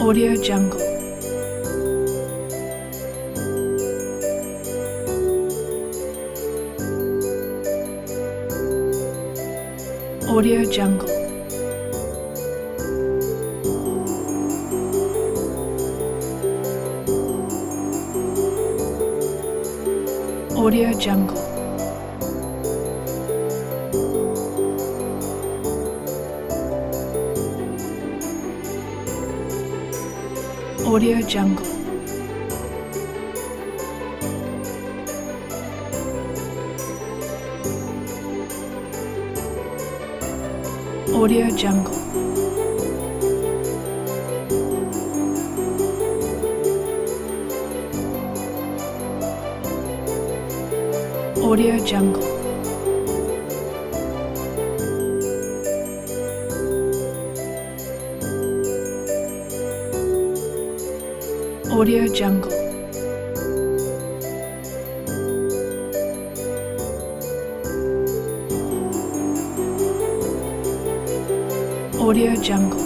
Audio Jungle. Audio Jungle. Audio Jungle. Audio Jungle. Audio Jungle. Audio Jungle. Audio Jungle. Audio Jungle.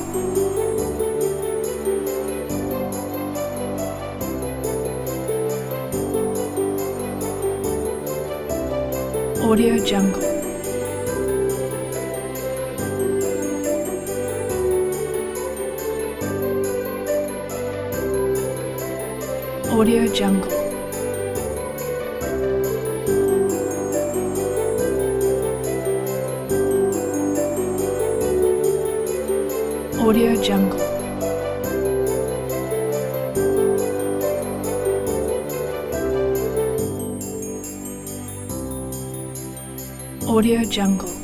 Audio Jungle. Audio Jungle. Audio Jungle. Audio Jungle.